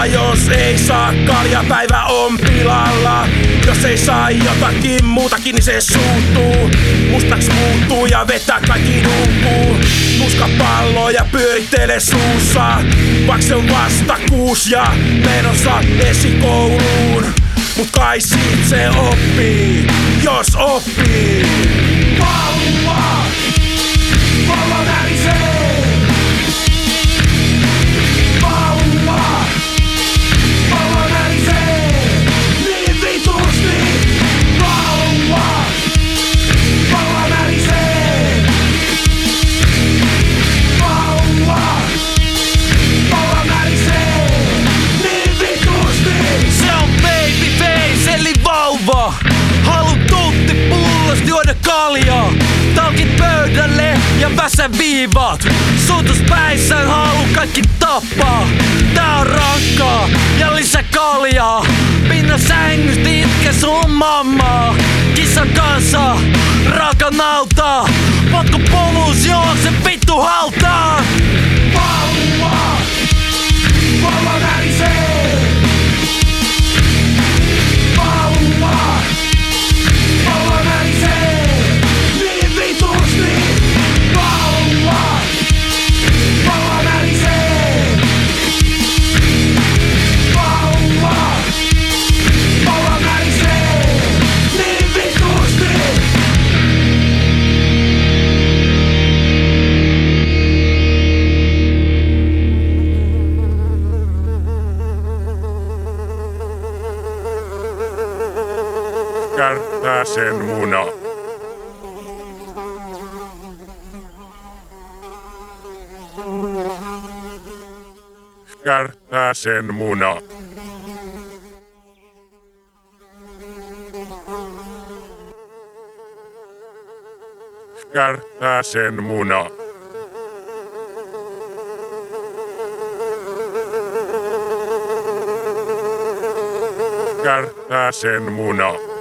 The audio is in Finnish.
Ja jos ei saa kaljapäivä on pilalla. Jos ei saa jotakin muutakin, niin se suuttuu. Mustaks muuttuu ja vetää kaikki nukkuu. Nuskapalloja pyörittele suussa. Vaikka se on vasta 6 ja menossa esikouluun. Mut kai siitä se oppii, jos oppii. Vauva, vauva närisee. Vauva, vauva närisee. Niin vitusti. Vauva, vauva närisee. Vauva, vauva närisee. Niin vitusti. Se on babyface eli vauva. Halu tutti pullosta juoda kaljaa. Talkit pöydälle ja väsäviivat. Suutuspäissään halu kaikki tappaa. Tää on rankkaa ja lisä kaljaa. Pinna sängystä itke sun mammaa. Kissan kanssa raakanautaa. Potkupuvus juokse vittu hautaan. Vauva, vauva närisee. Vauva, vauva närisee. Niin vitusti. Vauva, vauva närisee. Vauva, vauva närisee. Niin vitusti. Kärpäsen muna. Kärpäsen muna. Kärpäsen muna. Kärpäsen muna.